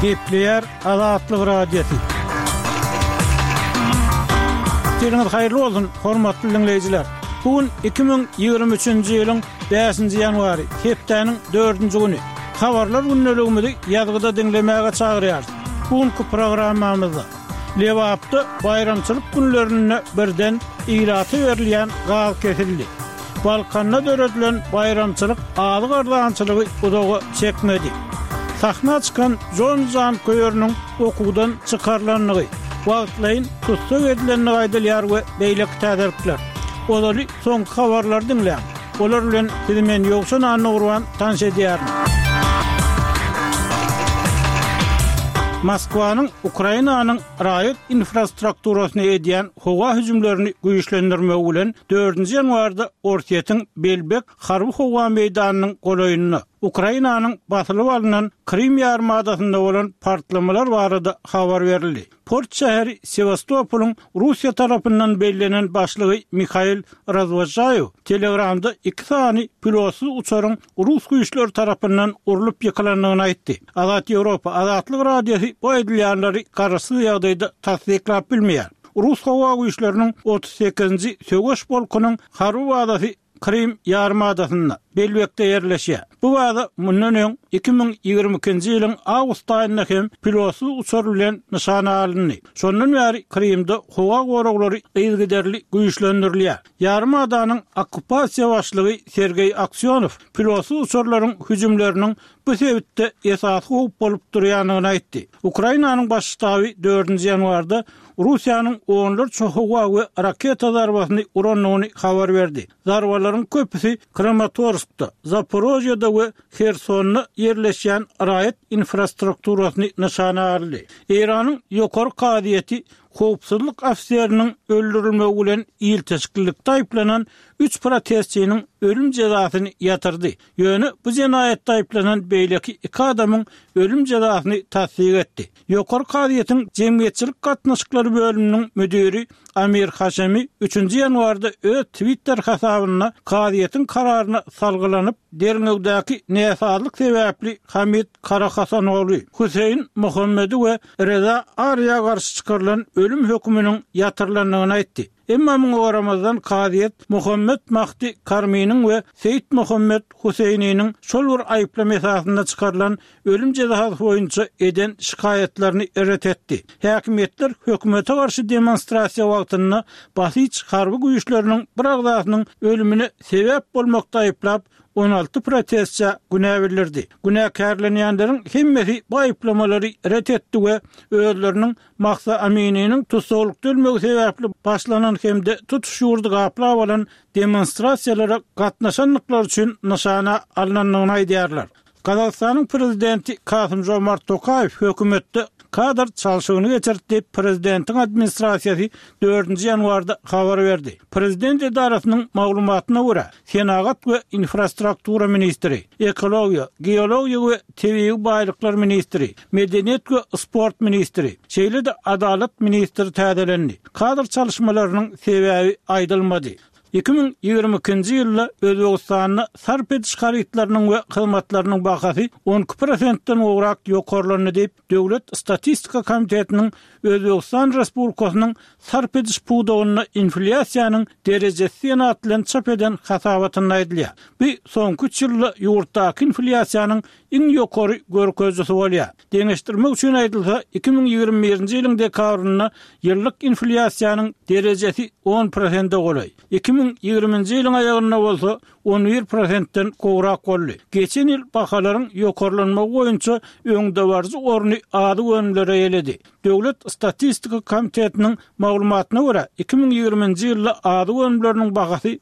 Gepleyer Azatlyk Radiosu. Teriniz hayırlı olsun, hormatly dinleyijiler. Bugün 2023-nji ýylyň 5-nji ýanwary, hepdeniň 4-nji güni. Habarlar günneligimizi ýazgyda dinlemäge çagyrýar. Bugünkü programmamyzda Lewapda bayramçylyk günlerine birden ýylaty berilýän gaz kesildi. Balkanda döredilen bayramçylyk alyk ardançylygy udagy çekmedi. Sahna çıkan Jonjan köýeriniň okuwdan çykarlanlygy, wagtlaryň tutsak edilenligi aýdylýar we beýle täzirlikler. Olary soňky habarlar dinleýän. Olar bilen men ýoksan anagurwan tanış edýär. Moskwanyň Ukrainanyň raýat infrastrukturasyna edýän howa hüjümlerini güýçlendirmek bilen 4-nji ýanwarda Ortiýetiň Belbek harby howa meýdanynyň golaýynyna Ukrainanyň basylyp alynan Krim ýarymadasyna bolan partlamalar barada habar berildi. Port şäheri Sevastopol'un Russiýa tarapyndan bellänen başlygy Mikhail Razvajayev Telegramda 2 sany pilotsuz uçaryň Rus güýçleri tarapyndan urulyp ýykylandygyny aýtdy. Azat Ýewropa Azatlyk Radiosu bu edilýänleri garşy ýagdaýda tasdiklap bilmeýär. Rus howa güýçleriniň 38-nji söwüş polkunyň harby bazasy Krim ýarymadasyna Belbekde ýerleşýär. Bu bada mundan öň 2022-nji ýylyň awgust aýynda hem pilotsuz uçar bilen nişana alındy. Şondan bäri Krimde howa goraglary ýygyderli güýçlendirilýär. Ýarymadasynyň okupasiýa başlygy Sergey Aksionow pilotsuz uçarlaryň hüjümleriniň bu sebäpde esasy bolup durýanyny aýtdy. Ukrainanyň baş ştaby 4-nji ýanwarda Russiýanyň onlarça howa we raketa zarbasyny uranlygyny habar berdi. Zarbalaryň köpüsi Kramatorskda, Zaporojyada we Khersonda ýerleşýän raýat infrastrukturasyny nişana aldy. Iranyň ýokary kadiýeti howpsuzlyk afiseriniň öldürilmegi bilen ýyl teşkillikde aýplanan 3 protestçiniň ölüm jazasyny ýatyrdy. Ýöne bu jenaýatda aýplanan beýleki 2 adamyň ölüm jazasyny tasdiq etdi. Ýokary kadiýetiň jemgyýetçilik gatnaşyklary bölüminiň müdiri Amir Haşemi 3-nji ýanwarda öz Twitter hasabyna kadiýetiň kararyna salgylanyp derňegdäki näsazlyk sebäpli Hamid Karahasanoğlu, Huseyn Muhammedi we Reza Arya garşy çykarylan ölüm hökmüniň ýatyrlandygyny aýtdy. Emma muňa garamazdan kadiýet Muhammed Mahdi Karminiň we Seyit Muhammed Huseyniň şol bir aýplama esasynda çykarylan ölüm jazasy boýunça eden şikaýetlerini eret etdi. Häkimetler hökümete garşy demonstrasiýa wagtynda basyç harby güýçleriniň bir agdasynyň ölümine sebäp bolmakda aýplap 16 protestçi günä bildirdi. Günäkärlenýänleriň hemmesi bu aýplamalary ret etdi we özleriniň Mahsa Aminiň tutuklyk dölmegi sebäpli başlanan hemde tutuş ýurdy gaplap alan demonstrasiýalara gatnaşanlyklar üçin nişana alynanyny aýdýarlar. Kazakstanyň prezidenti Kasym-Jomart Tokayew hökümetde kadr çalşygyny geçirdi. Prezidentiň administrasiýasy 4-nji ýanwarda habar berdi. Prezident edarasynyň maglumatyna görä, Senagat we infrastruktura ministri, ekologiýa, geologiýa we tebii baýlyklar ministri, medeniýet we sport ministri, şeýle-de adalet ministri täzelendi. Kadr çalışmalarynyň sebäbi aýdylmady. 2022-nji ýylda Özbegistanyň sarp ediş haritlarynyň we hyzmatlarynyň bahasy 12%-den ograk ýokarlandy diýip Döwlet Statistika Komitetiniň Özbegistan Respublikasynyň sarp ediş puwdagyna inflasiýanyň derejesi ýanatylan çap eden hasabatyny aýdylýar. Bu soňky 3 ýylda ýurtdaky inflasiýanyň iň ýokary görkezjisi bolýar. Deňeşdirmek üçin aýdylsa 2021-nji ýylyň dekabrynda ýyllyk inflasiýanyň derejesi 10%-de bolýar. 2020-nji ýylyň aýagyna bolsa 11%-den gowrak boldy. Geçen ýyl bahalaryň ýokarlanmagy boýunça öňde barjy orny ady önümlere ýeledi. Döwlet Statistika Komitetiniň maglumatyna görä 2020-nji ýylda ady önümleriniň bahasy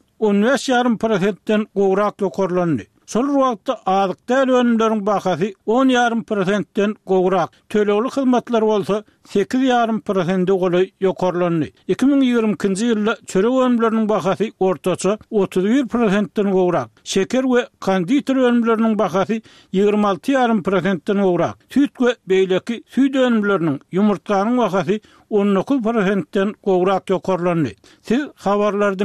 15,5%-den gowrak ýokarlandy. Şol wagtda adyk däl önümleriň bahasy 10,5%-den gowrak, tölegli hyzmatlar bolsa 8,5%-de goly ýokarlandy. 2022-nji ýylda çörek önümleriniň bahasy ortaça 31%-den gowrak, şeker we konditor önümleriniň bahasy 26,5%-den gowrak, süt we beýleki süt önümleriniň, ýumurtanyň bahasy 19%-den gowrak ýokarlandy. Siz habarlardan